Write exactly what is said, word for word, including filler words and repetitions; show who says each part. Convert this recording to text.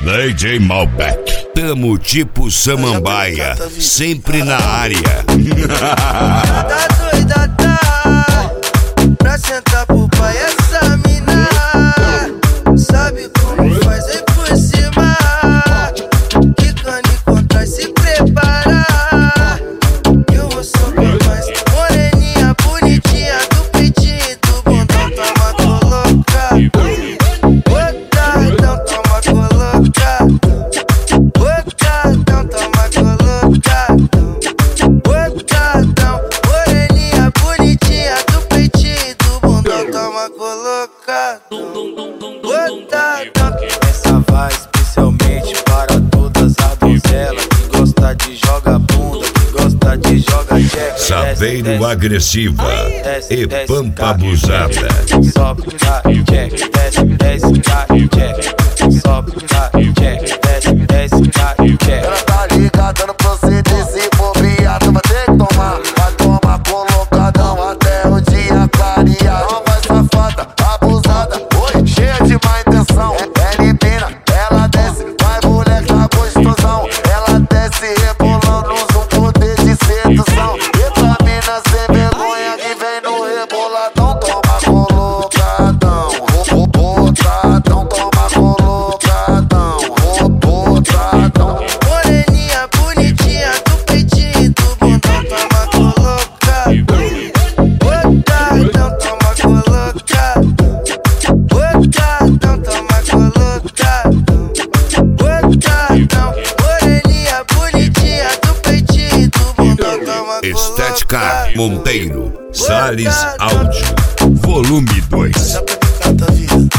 Speaker 1: D J Malbec. Tamo tipo samambaia, sempre na área.
Speaker 2: Tá doida, tá? Pra sentar pro pai essa mina. Sabe como faz aí por cima. Quicando e contra se preparar. Eu vou subir mais moreninha, bonitinha, do peitinho, do bundão, toma colocar. Botadão, toma colocar. Botadão, toma colocar. Botadão, moreninha, bonitinha, do peitinho, do bundão, toma colocar. Botadão.
Speaker 3: Essa vai especialmente para todas as donzelas que gosta de jogar bunda, que gosta de jogar check.
Speaker 1: Saveiro agressiva e pampa abusada.
Speaker 3: Sobe, tá, check, desce, desce, tá, check. Sobe, tá, check, desce, desce, tá, check.
Speaker 4: Ela tá ligada no proceder, se bobear, tu vai ter que tomar. Vai tomar colocadão até o dia clarear. Não vai safada, abusada, oi, cheia de má intenção. É libina, ela desce, vai moleque, tá gostosão. Ela desce rebolando, usa um poder de sedução. Eita mina sem vergonha que vem no reboladão. Toma colocadão, botadão, toma colocadão, botadão.
Speaker 2: Moreninha, bonitinha, do peitinho, do bundão, toma colocar. Botadão, toma colocar. Botadão, toma colocar. Botadão, moreninha, bonitinha, do peitinho, do bundão, toma colocar.
Speaker 1: Estética Monteiro, Salles Áudio, volume dois.
Speaker 2: Dá pra ficar, tá vendo?